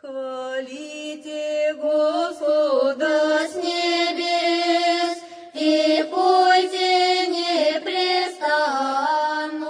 Хвалите Господа с небес и пойте непрестанно.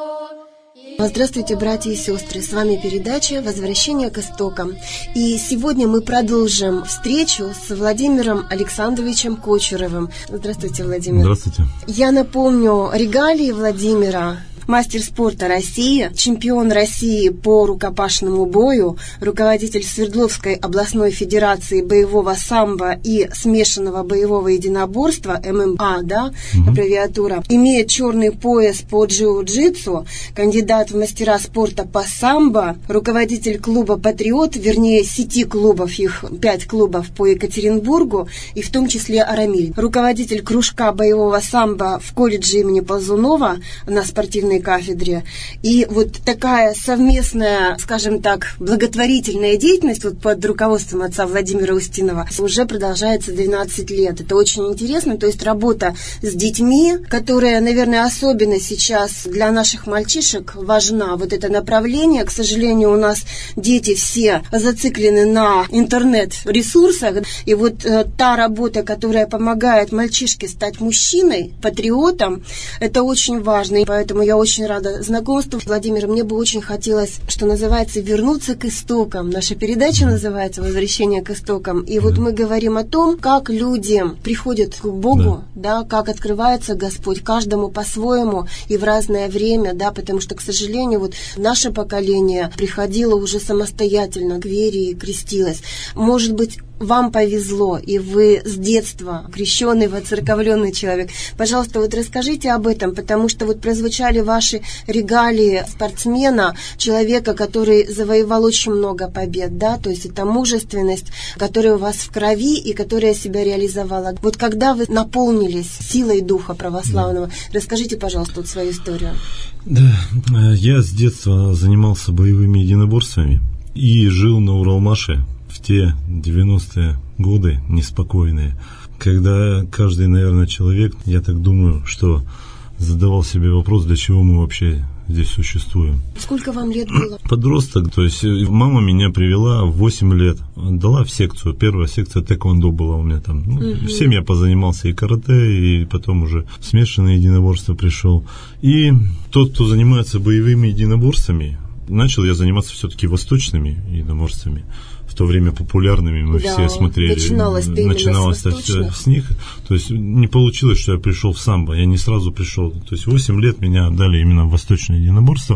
Здравствуйте, братья и сестры! С вами передача «Возвращение к истокам». И сегодня мы продолжим встречу с Владимиром Александровичем Кочуровым. Здравствуйте, Владимир. Здравствуйте. Я напомню регалии Владимира. Мастер спорта России, чемпион России по рукопашному бою, руководитель Свердловской областной федерации боевого самбо и смешанного боевого единоборства, ММА, аббревиатура, имеет черный пояс по джиу-джитсу, кандидат в мастера спорта по самбо, руководитель клуба «Патриот», вернее, сети клубов, их 5 клубов по Екатеринбургу, и в том числе «Арамиль», руководитель кружка боевого самбо в колледже имени Ползунова на спортивной кафедре. И вот такая совместная, скажем так, благотворительная деятельность вот под руководством отца Владимира Устинова уже продолжается 12 лет. Это очень интересно, то есть работа с детьми, которая, наверное, особенно сейчас для наших мальчишек важна. Вот это направление, к сожалению, у нас дети все зациклены на интернет-ресурсах, и вот та работа, которая помогает мальчишке стать мужчиной, патриотом, это очень важно, и поэтому я очень рада знакомству. Владимир, мне бы очень хотелось, что называется, вернуться к истокам. Наша передача называется «Возвращение к истокам». И вот мы говорим о том, как люди приходят к Богу, как открывается Господь, каждому по-своему и в разное время, потому что, к сожалению, вот наше поколение приходило уже самостоятельно к вере и крестилось. Может быть, вам повезло, и вы с детства крещеный, воцерковленный человек. Пожалуйста, вот расскажите об этом, потому что вот прозвучали ваши регалии спортсмена, человека, который завоевал очень много побед, то есть это мужественность, которая у вас в крови и которая себя реализовала. Вот когда вы наполнились силой духа православного, расскажите, пожалуйста, вот свою историю. Да, я с детства занимался боевыми единоборствами и жил на Уралмаше в те 90-е годы неспокойные, когда каждый, наверное, человек, я так думаю, что задавал себе вопрос, для чего мы вообще здесь существуем. Сколько вам лет было? Подросток, то есть мама меня привела в 8 лет, отдала в секцию, первая секция тэквондо была у меня там. Всем я позанимался, и карате, и потом уже в смешанное единоборство пришел. И тот, кто занимается боевыми единоборствами, начал я заниматься все-таки восточными единоборствами. В то время популярными мы все смотрели. Начиналось с них. То есть не получилось, что я пришел в самбо. Я не сразу пришел. То есть 8 лет меня отдали именно в восточное единоборство.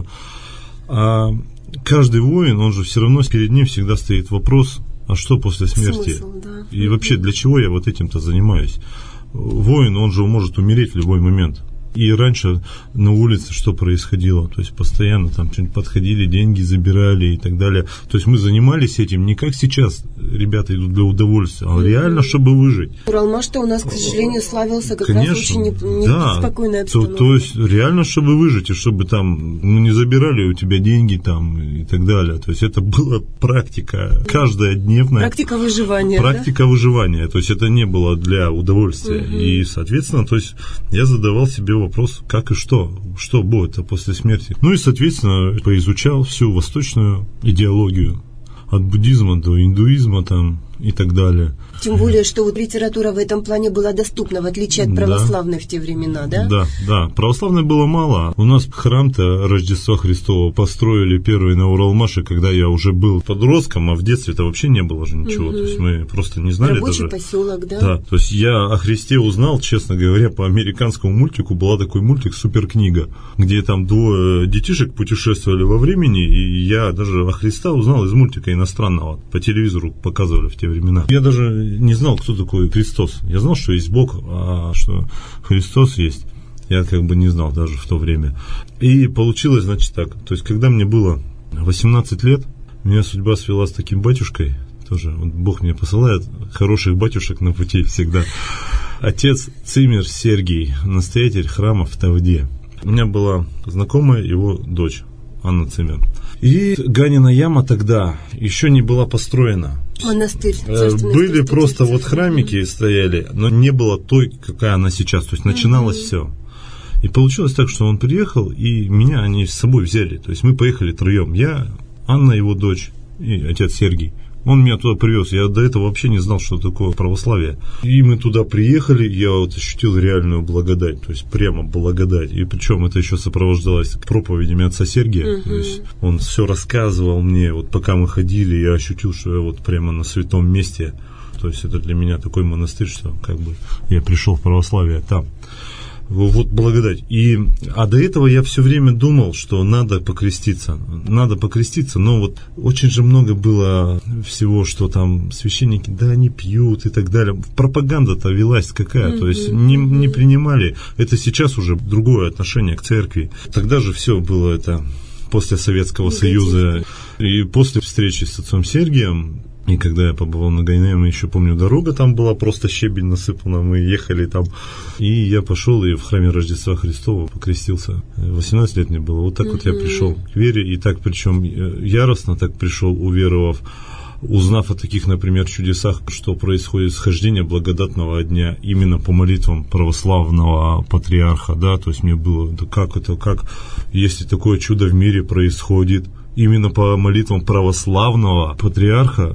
А каждый воин, он же все равно перед ним всегда стоит вопрос, а что после смерти? Смысл, да. И вообще, для чего я вот этим-то занимаюсь? Воин, он же может умереть в любой момент. И раньше на улице что происходило? То есть постоянно там что-нибудь подходили, деньги забирали и так далее. То есть мы занимались этим не как сейчас ребята идут для удовольствия, а реально, чтобы выжить. Уралмаш-то у нас, к сожалению, славился как раз очень неспокойной обстановкой. То есть реально, чтобы выжить, и чтобы там не забирали у тебя деньги там и так далее. То есть это была практика каждодневная. Практика выживания. Практика выживания. То есть это не было для удовольствия. И, соответственно, то есть я задавал себе вопрос, как и что будет после смерти. Ну и, соответственно, поизучал всю восточную идеологию, от буддизма до индуизма там и так далее. Тем более, что вот литература в этом плане была доступна, в отличие от православной в те времена, да? Да. Православной было мало. У нас храм-то Рождества Христова построили первый на Уралмаше, когда я уже был подростком, а в детстве-то вообще не было же ничего. То есть мы просто не знали Рабочий даже. поселок, да? Да, то есть я о Христе узнал, честно говоря, по американскому мультику. Была такой мультик «Суперкнига», где там 2 детишек путешествовали во времени, и я даже о Христа узнал из мультика иностранного. По телевизору показывали в те времена. Я даже не знал, кто такой Христос. Я знал, что есть Бог, а что Христос есть, я как бы не знал даже в то время. И получилось, значит, так. То есть, когда мне было 18 лет, меня судьба свела с таким батюшкой. Тоже вот Бог мне посылает хороших батюшек на пути всегда. Отец Цимер Сергий, настоятель храма в Тавде. У меня была знакомая его дочь, Анна Цимер. И Ганина яма тогда еще не была построена. Монастырь. Были просто вот храмики стояли, но не было той, какая она сейчас. То есть начиналось все. И получилось так, что он приехал, и меня они с собой взяли. То есть мы поехали 3. Я, Анна, его дочь, и отец Сергий. Он меня туда привез. Я до этого вообще не знал, что такое православие. И мы туда приехали, я вот ощутил реальную благодать, то есть прямо благодать. И причем это еще сопровождалось проповедями отца Сергия. То есть он все рассказывал мне, вот пока мы ходили, я ощутил, что я вот прямо на святом месте. То есть это для меня такой монастырь, что как бы я пришел в православие там. Вот благодать. А до этого я все время думал, что надо покреститься, но вот очень же много было всего, что там священники, да, они пьют и так далее. Пропаганда-то велась какая, то есть не принимали. Это сейчас уже другое отношение к церкви. Тогда же все было это после Советского Союза. И после встречи с отцом Сергием, и когда я побывал на Гайне, еще помню, дорога там была, просто щебень насыпана, мы ехали там. И я пошел и в храме Рождества Христова покрестился. 18 лет мне было. Вот так вот я пришел к вере, и так причем яростно так пришел, уверовав, узнав о таких, например, чудесах, что происходит схождение благодатного дня именно по молитвам православного патриарха, да, то есть мне было, да как если такое чудо в мире происходит именно по молитвам православного патриарха,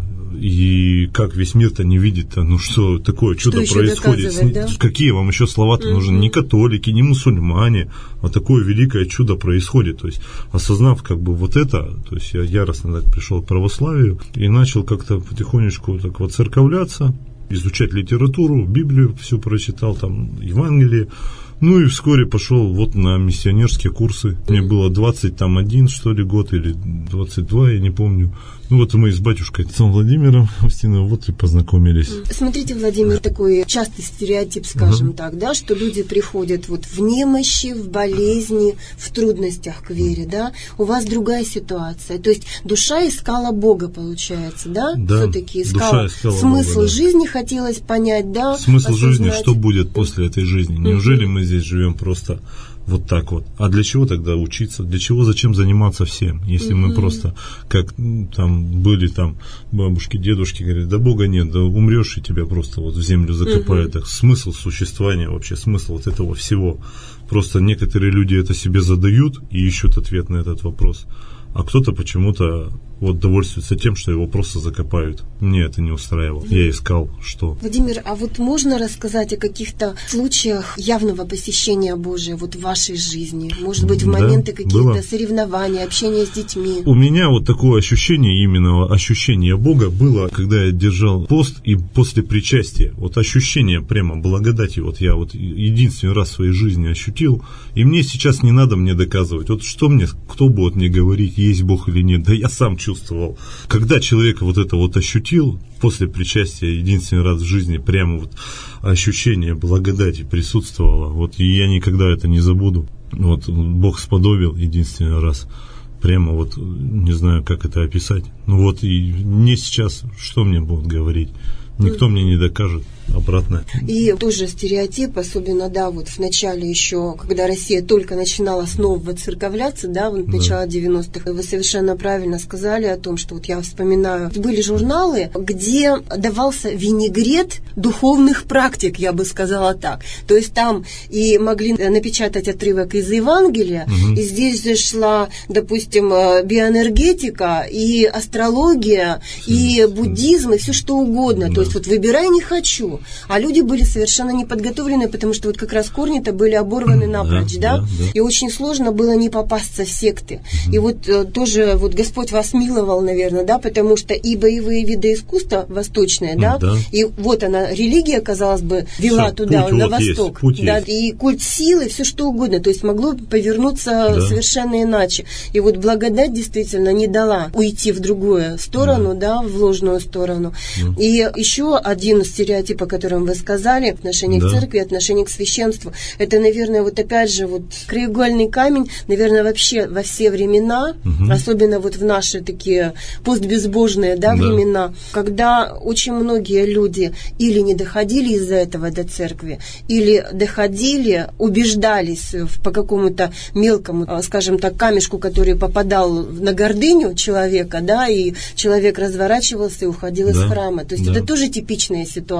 и как весь мир-то не видит-то, ну что такое чудо происходит? Да? Какие вам еще слова-то нужны? Не католики, не мусульмане, а такое великое чудо происходит. То есть, осознав как бы вот это, то есть я яростно так пришел к православию и начал как-то потихонечку так воцерковляться, изучать литературу, Библию всю прочитал, там Евангелие. Ну и вскоре пошел вот на миссионерские курсы. Мне было 21, что ли, год, или 22, я не помню. Ну вот мы с батюшкой отцом Владимиром Устиновым вот и познакомились. Смотрите, Владимир, такой частый стереотип, скажем так, да, что люди приходят вот в немощи, в болезни, в трудностях к вере, да. У вас другая ситуация. То есть душа искала Бога, получается, да? Да, все-таки искала смысл Бога, да. Жизни, хотелось понять, да. Смысл жизни, что будет после этой жизни? Неужели мы здесь живем просто вот так вот? А для чего тогда учиться? Для чего, зачем заниматься всем? Если мы просто, как там были там бабушки, дедушки, говорят, да Бога нет, да умрешь, и тебя просто вот в землю закопают. Так смысл существования вообще, смысл вот этого всего. Просто некоторые люди это себе задают и ищут ответ на этот вопрос. А кто-то почему-то вот довольствуется тем, что его просто закопают. Мне это не устраивало. Я искал, что... Владимир, а вот можно рассказать о каких-то случаях явного посещения Божия вот в вашей жизни? Может быть, в моменты каких-то соревнований, общения с детьми? У меня вот такое ощущение, именно ощущение Бога было, когда я держал пост и после причастия. Вот ощущение прямо благодати. Вот я вот единственный раз в своей жизни ощутил. И мне сейчас не надо мне доказывать. Вот что мне, кто будет мне говорить, есть Бог или нет. Да я сам чувствовал. Когда человек вот это вот ощутил, после причастия единственный раз в жизни прямо вот ощущение благодати присутствовало, вот и я никогда это не забуду. Вот Бог сподобил единственный раз, прямо вот не знаю, как это описать. Ну вот и мне сейчас, что мне будут говорить? Никто мне не докажет обратно. И тоже стереотип, особенно, да, вот в начале еще, когда Россия только начинала снова воцерковляться, да, вот начало 90-х, вы совершенно правильно сказали о том, что вот я вспоминаю, были журналы, где давался винегрет духовных практик, я бы сказала так. То есть там и могли напечатать отрывок из Евангелия, и здесь же шла, допустим, биоэнергетика, и астрология, и буддизм, и все что угодно. То есть вот выбирай не хочу. А люди были совершенно неподготовлены, потому что вот как раз корни-то были оборваны напрочь, да? И очень сложно было не попасться в секты. И вот тоже вот Господь вас миловал, наверное, да, потому что и боевые виды искусства восточные, да, и вот она, религия, казалось бы, вела все, туда, на вот восток, да, и культ силы, все что угодно, то есть могло повернуться совершенно иначе. И вот благодать действительно не дала уйти в другую сторону, да, в ложную сторону. И еще один стереотип, о котором вы сказали, отношение к церкви, отношение к священству, это, наверное, вот опять же вот краеугольный камень, наверное, вообще во все времена, особенно вот в наши такие постбезбожные, да, времена, когда очень многие люди или не доходили из-за этого до церкви, или доходили, убеждались по какому-то мелкому, скажем так, камешку, который попадал на гордыню человека, да, и человек разворачивался и уходил из храма. То есть это тоже типичные ситуации.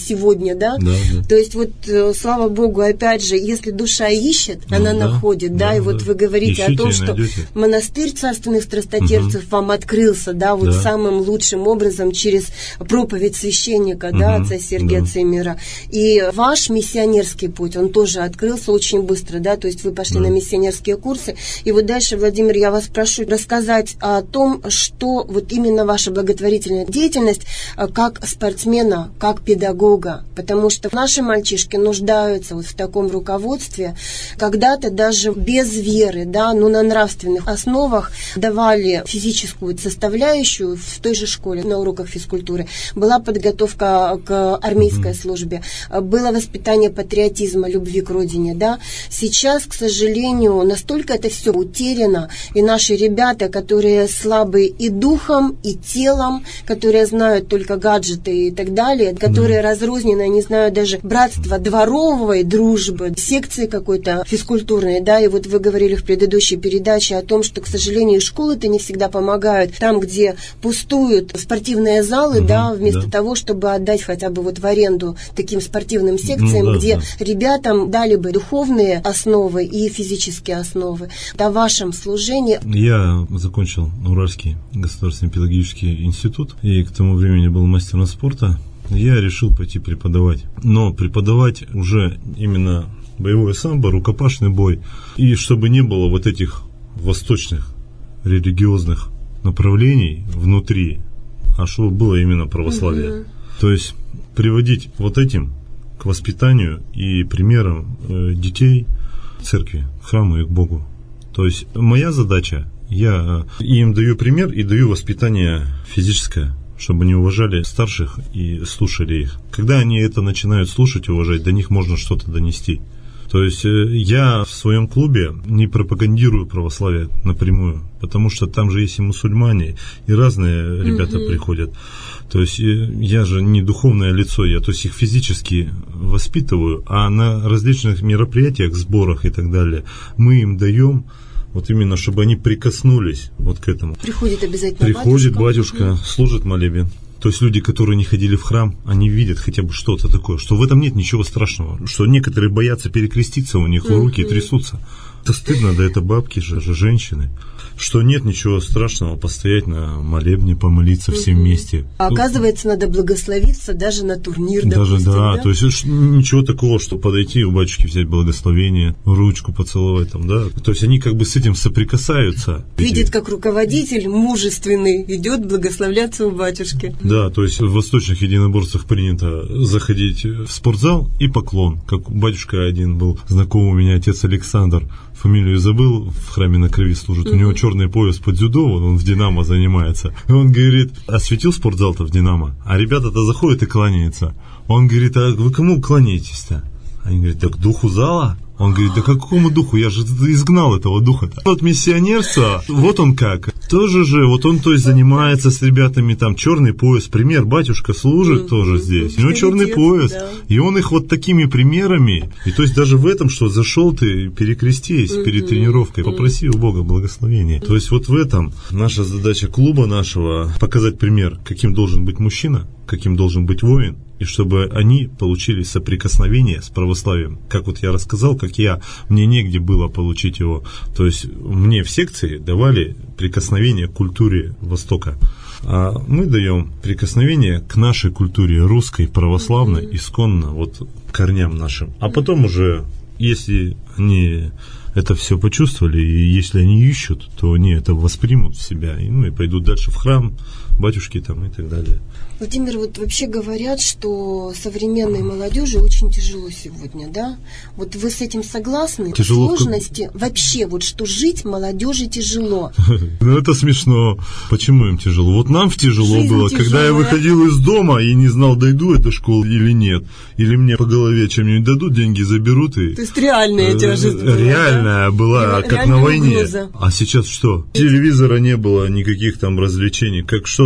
сегодня, да? То есть вот, слава Богу, опять же, если душа ищет, она находит, да, и вот вы говорите о том, что монастырь царственных страстотерпцев вам открылся, да, вот самым лучшим образом через проповедь священника, да, отца Сергия Циммера. И ваш миссионерский путь, он тоже открылся очень быстро, да, то есть вы пошли на миссионерские курсы. И вот дальше, Владимир, я вас прошу рассказать о том, что вот именно ваша благотворительная деятельность как спортсмена, как педагога, потому что наши мальчишки нуждаются вот в таком руководстве. Когда-то даже без веры, да, но на нравственных основах давали физическую составляющую в той же школе, на уроках физкультуры. Была подготовка к армейской службе, было воспитание патриотизма, любви к родине, да. Сейчас, к сожалению, настолько это все утеряно, и наши ребята, которые слабы и духом, и телом, которые знают только гаджеты и так далее, которые разрознены, не знаю, даже братства дворовой дружбы, секции какой-то физкультурной, да, и вот вы говорили в предыдущей передаче о том, что, к сожалению, школы-то не всегда помогают, там, где пустуют спортивные залы, да, вместо того, чтобы отдать хотя бы вот в аренду таким спортивным секциям, где ребятам дали бы духовные основы и физические основы. О вашем служении. Я закончил Уральский государственный педагогический институт, и к тому времени был мастером спорта. Я решил пойти преподавать. Но преподавать уже именно боевое самбо, рукопашный бой. И чтобы не было вот этих восточных религиозных направлений внутри, а чтобы было именно православие. То есть приводить вот этим к воспитанию и примерам детей церкви, храму и к Богу. То есть моя задача, я им даю пример и даю воспитание физическое, чтобы они уважали старших и слушали их. Когда они это начинают слушать и уважать, до них можно что-то донести. То есть я в своем клубе не пропагандирую православие напрямую, потому что там же есть и мусульмане, и разные ребята приходят. То есть я же не духовное лицо, я то есть их физически воспитываю, а на различных мероприятиях, сборах и так далее мы им даем вот именно, чтобы они прикоснулись вот к этому. Приходит обязательно Приходит батюшка, служит молебен. То есть люди, которые не ходили в храм, они видят хотя бы что-то такое, что в этом нет ничего страшного, что некоторые боятся перекреститься, у них руки трясутся. Это стыдно, да это бабки же, женщины. Что нет ничего страшного постоять на молебне, помолиться все вместе. А оказывается, надо благословиться даже на турнир, даже, допустим, да, то есть ничего такого, что подойти у батюшки взять благословение, ручку поцеловать там, да. То есть они как бы с этим соприкасаются. Видит, как руководитель мужественный идет благословляться у батюшки. Да, то есть в восточных единоборствах принято заходить в спортзал и поклон. Как батюшка один был знакомый у меня, отец Александр, фамилию забыл, в храме на Крови служит. У него черный пояс по дзюдо, он в «Динамо» занимается. И он говорит, осветил спортзал-то в «Динамо», а ребята-то заходят и кланяются. Он говорит, а вы кому кланяетесь-то? Они говорят, так духу зала. Он говорит, да какому духу? Я же изгнал этого духа-то. Вот миссионерство, вот он как. Тоже же, вот он, то есть, занимается с ребятами, там, черный пояс, пример, батюшка служит тоже здесь. У него черный пояс. Да. И он их вот такими примерами. И то есть, даже в этом, что зашел ты, перекрестись перед тренировкой, попроси у Бога благословения. То есть, вот в этом наша задача клуба нашего показать пример, каким должен быть мужчина, каким должен быть воин, и чтобы они получили соприкосновение с православием. Как вот я рассказал, как мне негде было получить его. То есть мне в секции давали прикосновение к культуре Востока. А мы даем прикосновение к нашей культуре, русской, православной, исконно, вот корням нашим. А потом уже, если они это все почувствовали, и если они ищут, то они это воспримут в себя, и пойдут дальше в храм, батюшки там и так далее. Владимир, вот вообще говорят, что современной молодежи очень тяжело сегодня, да? Вот вы с этим согласны? Тяжело. Сложности вообще, вот что жить молодежи тяжело. Ну это смешно. Почему им тяжело? Вот нам тяжело было, когда я выходил из дома и не знал, дойду я до школы или нет. Или мне по голове чем-нибудь дадут, деньги заберут. И... То есть реальная тяжесть была, реальная была, как на войне. Угроза. А сейчас что? Телевизора не было, никаких там развлечений. Как что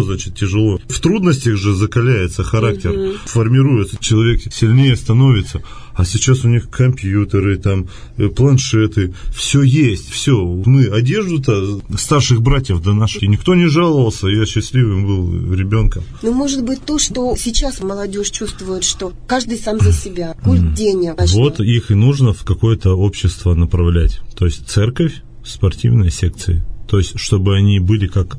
значит, тяжело. В трудностях же закаляется характер, формируется, человек сильнее становится. А сейчас у них компьютеры, там, планшеты, все есть, все. Мы одежду-то старших братьев до наших, никто не жаловался, я счастливым был ребенком. Ну, может быть, то, что сейчас молодежь чувствует, что каждый сам за себя, культ денег. Вот их и нужно в какое-то общество направлять. То есть церковь, спортивные секции. То есть, чтобы они были как...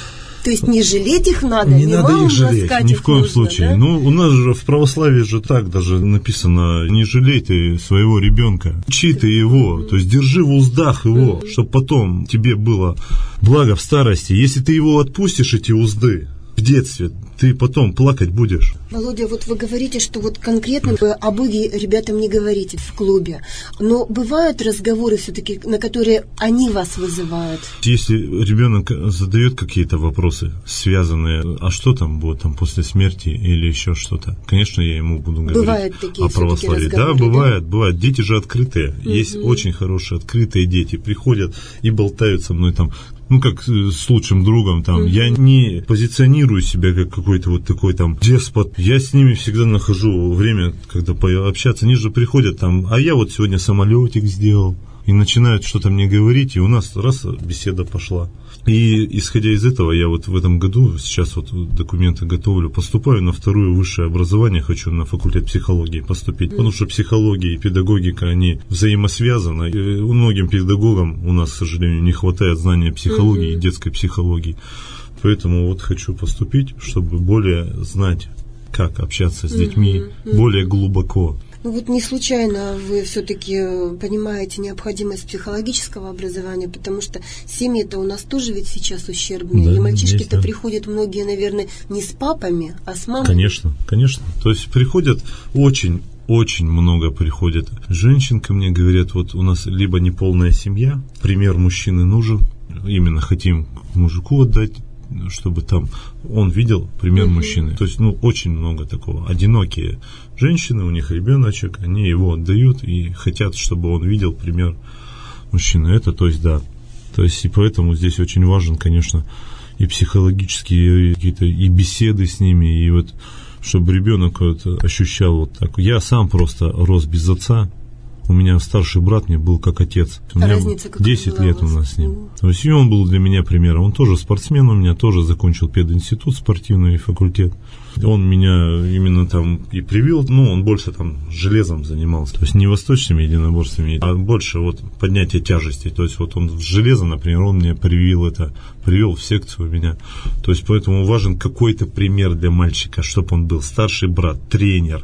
То есть не жалеть их надо, не надо их жалеть, ни в коем случае. Да? Ну, у нас же в православии же так даже написано: не жалей ты своего ребенка, учи ты его, то есть держи в уздах его, чтобы потом тебе было благо в старости. Если ты его отпустишь, эти узды, в детстве, ты потом плакать будешь. Володя, вот вы говорите, что вот конкретно вы о Боге ребятам не говорите в клубе, но бывают разговоры все-таки, на которые они вас вызывают? Если ребенок задает какие-то вопросы, связанные, а что там будет там после смерти или еще что-то, конечно, я ему буду говорить бывают такие о православии. Да, бывает. Дети же открытые. Есть очень хорошие открытые дети, приходят и болтают со мной там. Ну, как с лучшим другом, там, я не позиционирую себя как какой-то вот такой там деспот. Я с ними всегда нахожу время, когда пообщаться. Они же приходят там, а я вот сегодня самолетик сделал. И начинают что-то мне говорить, и у нас раз беседа пошла. И исходя из этого, я вот в этом году, сейчас вот документы готовлю, поступаю на второе высшее образование, хочу на факультет психологии поступить, потому что психология и педагогика, они взаимосвязаны. И многим педагогам у нас, к сожалению, не хватает знания психологии и детской психологии. Поэтому вот хочу поступить, чтобы более знать, как общаться с детьми, более глубоко. Ну вот не случайно вы все-таки понимаете необходимость психологического образования, потому что семьи-то у нас тоже ведь сейчас ущербные. Да, и мальчишки-то есть, приходят многие, наверное, не с папами, а с мамой. Конечно. То есть приходят очень много приходят. Женщин ко мне говорят, вот у нас либо неполная семья, пример мужчины нужен, именно хотим мужику отдать, чтобы там он видел пример мужчины. То есть, очень много такого. Одинокие женщины, у них ребеночек, они его отдают и хотят, чтобы он видел пример мужчины. Это, то есть, да. То есть, и поэтому здесь очень важен, конечно, и психологические какие-то и беседы с ними, и вот, чтобы ребенок вот ощущал вот так. Я сам просто рос без отца. У меня старший брат мне был как отец. У меня 10 лет у нас с ним. То есть и он был для меня примером. Он тоже спортсмен, у меня тоже закончил пединститут, спортивный факультет. Он меня именно там и привил, он больше там железом занимался. То есть не восточными единоборствами, а больше вот поднятие тяжести. То есть вот он в железо, например, он мне привил в секцию меня. То есть поэтому важен какой-то пример для мальчика, чтобы он был старший брат, тренер.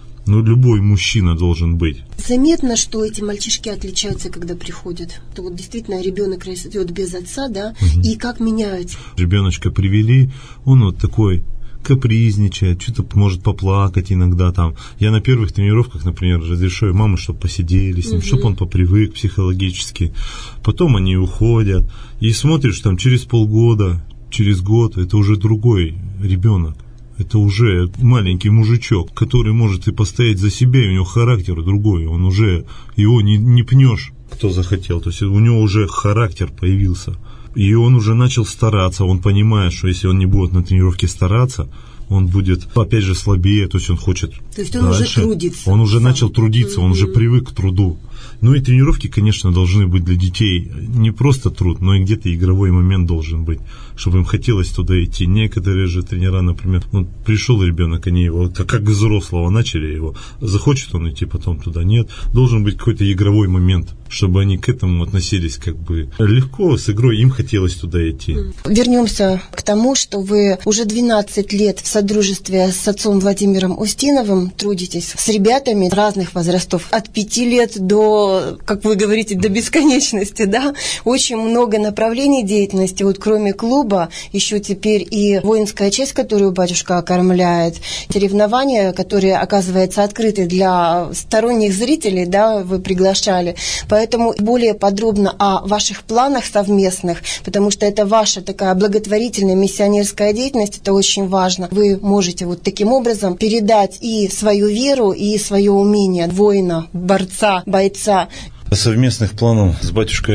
Любой мужчина должен быть. Заметно, что эти мальчишки отличаются, когда приходят. То вот действительно ребенок растет без отца, да, и как меняются. Ребеночка привели, он вот такой капризничает, что-то может поплакать иногда там. Я на первых тренировках, например, разрешаю мамы, чтобы посидели с ним, чтобы он попривык психологически. Потом они уходят, и смотришь там через полгода, через год, это уже другой ребенок. Это уже маленький мужичок, который может и постоять за себя, и у него характер другой, он уже, его не пнешь, кто захотел, то есть у него уже характер появился, и он уже начал стараться, он понимает, что если он не будет на тренировке стараться, он будет, опять же, слабее, то есть он хочет то есть он дальше. Уже трудится. Он уже начал трудиться, он уже привык к труду. И тренировки, конечно, должны быть для детей не просто труд, но и где-то игровой момент должен быть, чтобы им хотелось туда идти. Некоторые же тренера, например, пришел ребенок, они его, как взрослого начали его, захочет он идти потом туда, нет. Должен быть какой-то игровой момент, чтобы они к этому относились как бы легко, с игрой, им хотелось туда идти. Вернемся к тому, что вы уже 12 лет в содружестве с отцом Владимиром Устиновым трудитесь с ребятами разных возрастов, от 5 лет до, как вы говорите, до бесконечности, да? Очень много направлений деятельности, вот кроме клуба, еще теперь и воинская часть, которую батюшка окормляет, соревнования, которые, оказывается, открыты для сторонних зрителей, да, вы приглашали. Поэтому более подробно о ваших планах совместных, потому что это ваша такая благотворительная миссионерская деятельность, это очень важно. Вы можете вот таким образом передать и свою веру, и свое умение воина, борца, бойца. Совместных планов с батюшкой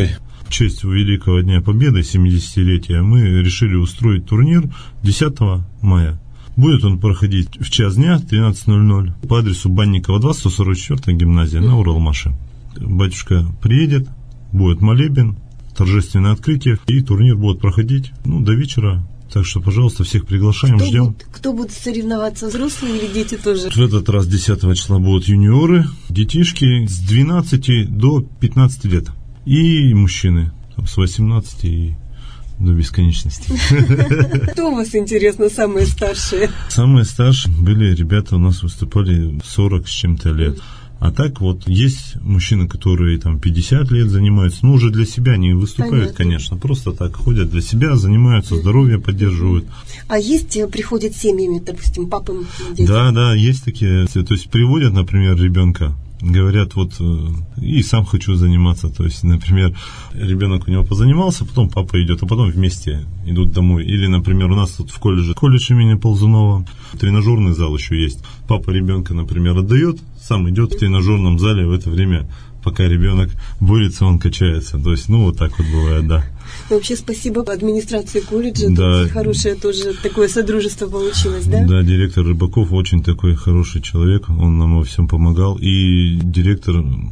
В честь Великого Дня Победы, 70-летия, мы решили устроить турнир 10 мая. Будет он проходить в час дня, 13:00, по адресу Банникова 2, 144 гимназия на Уралмаше. Батюшка приедет, будет молебен, торжественное открытие, и турнир будет проходить до вечера. Так что, пожалуйста, всех приглашаем, ждем. Кто будет соревноваться, взрослые или дети тоже? В этот раз 10 числа будут юниоры, детишки с 12 до 15 лет. И мужчины с 18 и до бесконечности. Кто у вас, интересно, самые старшие? Самые старшие были ребята, у нас выступали 40 с чем-то лет. А так вот, есть мужчины, которые там 50 лет занимаются, уже для себя не выступают, конечно, просто так ходят для себя, занимаются, здоровье поддерживают. А есть, приходят семьями, допустим, папам, дети? Да, есть такие, то есть приводят, например, ребенка, говорят, и сам хочу заниматься, то есть, например, ребенок у него позанимался, потом папа идет, а потом вместе идут домой. Или, например, у нас тут в колледж имени Ползунова, тренажерный зал еще есть. Папа ребенка, например, отдает, сам идет в тренажерном зале в это время, пока ребенок борется, он качается. То есть, вот так вот бывает, да. Вообще спасибо администрации колледжа, да. Тут хорошее тоже такое содружество получилось, да? Да, директор Рыбаков очень такой хороший человек, он нам во всем помогал. И директор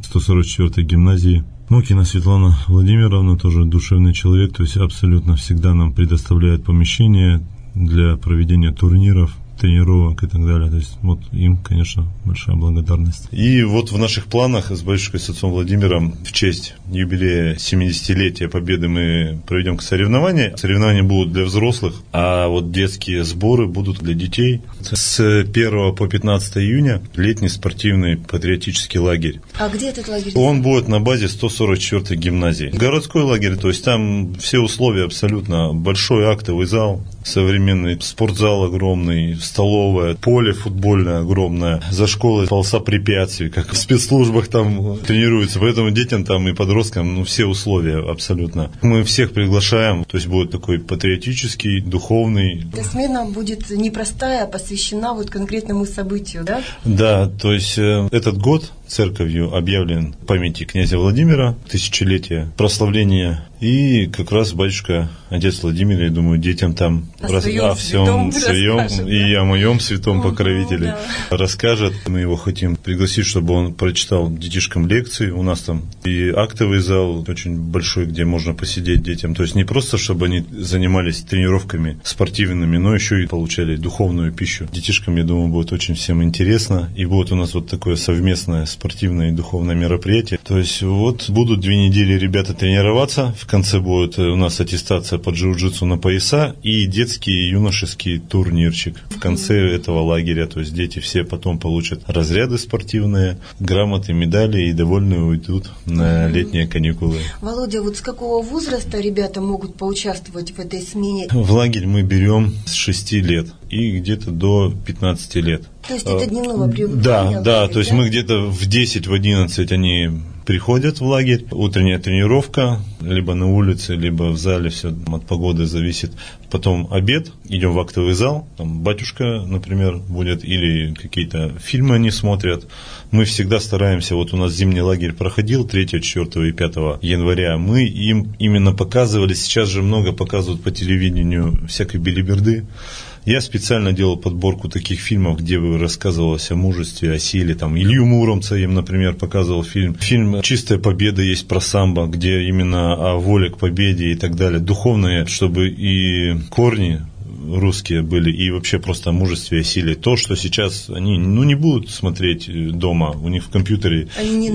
144-й гимназии Нокина Светлана Владимировна, тоже душевный человек, то есть абсолютно всегда нам предоставляет помещение для проведения турниров, тренировок и так далее. То есть им, конечно, большая благодарность. И в наших планах с батюшкой, с отцом Владимиром в честь юбилея 70-летия Победы мы проведем соревнования. Соревнования будут для взрослых, а детские сборы будут для детей. С 1 по 15 июня летний спортивный патриотический лагерь. А где этот лагерь? Он будет на базе 144-й гимназии. Городской лагерь, то есть там все условия абсолютно. Большой актовый зал, современный спортзал огромный, столовая, поле футбольное огромное, за школой полоса препятствий, как в спецслужбах там тренируются. Поэтому детям там и подросткам все условия абсолютно. Мы всех приглашаем, то есть будет такой патриотический, духовный. Эта смена будет непростая, а посвящена конкретному событию, да? Да, то есть этот год церковью объявлен памяти князя Владимира, тысячелетие прославления. И как раз батюшка, отец Владимир, я думаю, детям там о всем своем и о моем святом покровителе расскажет. Мы его хотим пригласить, чтобы он прочитал детишкам лекции. У нас там и актовый зал очень большой, где можно посидеть детям. То есть не просто, чтобы они занимались тренировками спортивными, но еще и получали духовную пищу. Детишкам, я думаю, будет очень всем интересно. И будет у нас такое совместное спортивное и духовное мероприятие. То есть будут 2 недели ребята тренироваться. В конце будет у нас аттестация по джиу-джитсу на пояса и детский и юношеский турнирчик в конце этого лагеря. То есть дети все потом получат разряды спортивные, грамоты, медали и довольные уйдут на летние каникулы. Володя, с какого возраста ребята могут поучаствовать в этой смене? В лагерь мы берем с 6 лет и где-то до 15 лет. То есть это дневного пребывания? Да, то есть мы где-то в 10-11 они приходят в лагерь, утренняя тренировка, либо на улице, либо в зале, все от погоды зависит. Потом обед, идем в актовый зал, там батюшка, например, будет, или какие-то фильмы они смотрят. Мы всегда стараемся, у нас зимний лагерь проходил 3, 4 и 5 января, мы им именно показывали, сейчас же много показывают по телевидению всякой белиберды. Я специально делал подборку таких фильмов, где рассказывалось о мужестве, о силе. Илью Муромца им, например, показывал фильм. Фильм «Чистая победа» есть про самбо, где именно о воле к победе и так далее. Духовные, чтобы и корни русские были, и вообще просто о мужестве, о силе. То, что сейчас они не будут смотреть дома, у них в компьютере.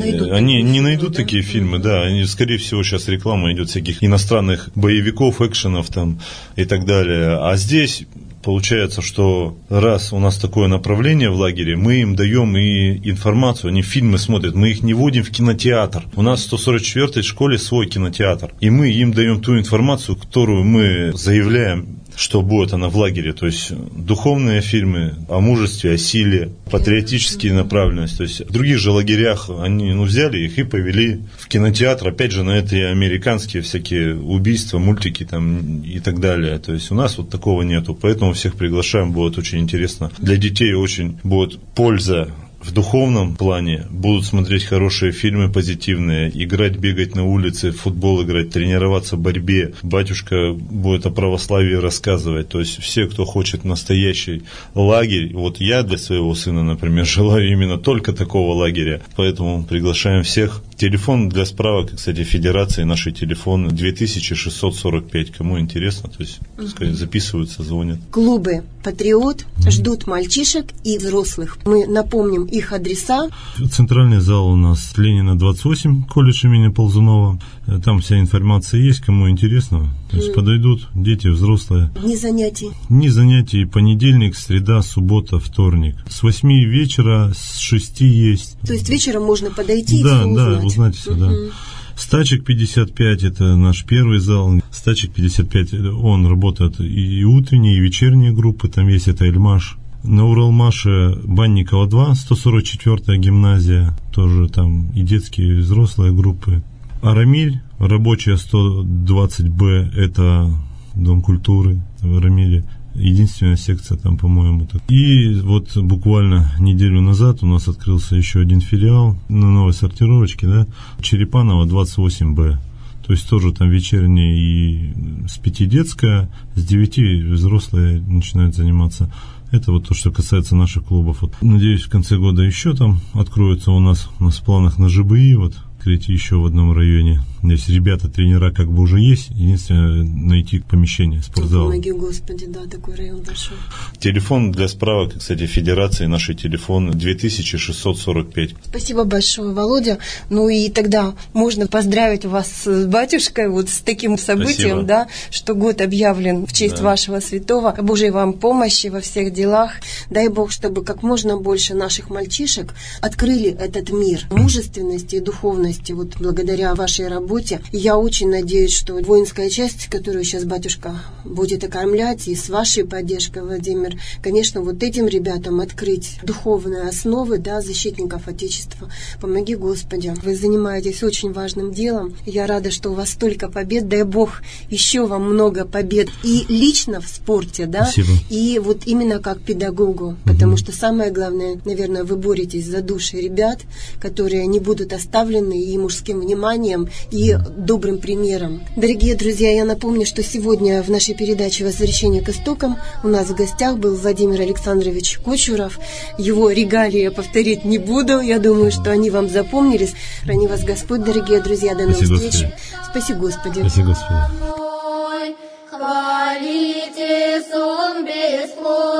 Они не найдут такие фильмы, да. Они, скорее всего, сейчас реклама идет всяких иностранных боевиков, экшенов и так далее. А здесь получается, что раз у нас такое направление в лагере, мы им даем и информацию, они фильмы смотрят, мы их не водим в кинотеатр. У нас в 144-й школе свой кинотеатр. И мы им даем ту информацию, которую мы заявляем, что будет она в лагере. То есть духовные фильмы о мужестве, о силе, патриотические направленности. То есть в других же лагерях они взяли их и повели в кинотеатр. Опять же, на эти американские всякие убийства, мультики и так далее. То есть у нас такого нету. Поэтому всех приглашаем, будет очень интересно. Для детей очень будет польза в духовном плане будут смотреть хорошие фильмы позитивные, играть, бегать на улице, в футбол играть, тренироваться в борьбе. Батюшка будет о православии рассказывать. То есть все, кто хочет настоящий лагерь, вот я для своего сына, например, желаю именно только такого лагеря. Поэтому приглашаем всех. Телефон для справок, кстати, федерации, наши телефоны 2645. Кому интересно, то есть пускай записываются, звонят. Клубы «Патриот» ждут мальчишек и взрослых. Мы напомним их адреса. Центральный зал у нас Ленина 28, колледж имени Ползунова. Там вся информация есть, кому интересно. То есть подойдут дети, взрослые. Дни занятий. Дни занятий понедельник, среда, суббота, вторник. С 8 вечера, с 6 есть. То есть вечером можно подойти и да, все узнать. Да, узнать все, да. Стачек 55, это наш первый зал. Стачек 55, он работает и утренние, и вечерние группы. Там есть это Эльмаш. На Уралмаше Банникова 2, 144-я гимназия. Тоже там и детские, и взрослые группы. Арамиль, рабочая 120Б, это Дом культуры в Арамиле. Единственная секция там, по-моему. И вот буквально неделю назад у нас открылся еще один филиал на новой сортировочке, да, Черепанова 28Б. То есть тоже там вечерняя и с 5 детская, с 9 взрослые начинают заниматься. Это вот то, что касается наших клубов. Вот, надеюсь, в конце года еще там откроется у нас в планах на ЖБИ, вот, открыть еще в одном районе. Здесь ребята, тренера как бы уже есть. Единственное, найти помещение, спортзал. Помоги, Господи, да, такой район большой. Телефон для справок, кстати, федерации, наши телефоны 2645. Спасибо большое, Володя. Ну и тогда можно поздравить вас с батюшкой, вот с таким событием, да, что год объявлен в честь вашего святого. Божьей вам помощи во всех делах. Дай Бог, чтобы как можно больше наших мальчишек открыли этот мир мужественности и духовности, вот благодаря вашей работе. Я очень надеюсь, что воинская часть, которую сейчас батюшка будет окормлять, и с вашей поддержкой, Владимир, конечно, вот этим ребятам открыть духовные основы, да, защитников Отечества. Помоги, Господи. Вы занимаетесь очень важным делом. Я рада, что у вас столько побед. Дай Бог еще вам много побед. И лично в спорте, да, спасибо. И вот именно как педагогу. Потому что самое главное, наверное, вы боретесь за души ребят, которые не будут оставлены и мужским вниманием, и добрым примером. Дорогие друзья, я напомню, что сегодня в нашей передаче «Возвращение к истокам» у нас в гостях был Владимир Александрович Кочуров. Его регалии я повторить не буду. Я думаю, что они вам запомнились. Храни вас Господь, дорогие друзья. До новых встреч. Спаси Господи. Спаси Господи. Хвалите сон без слов.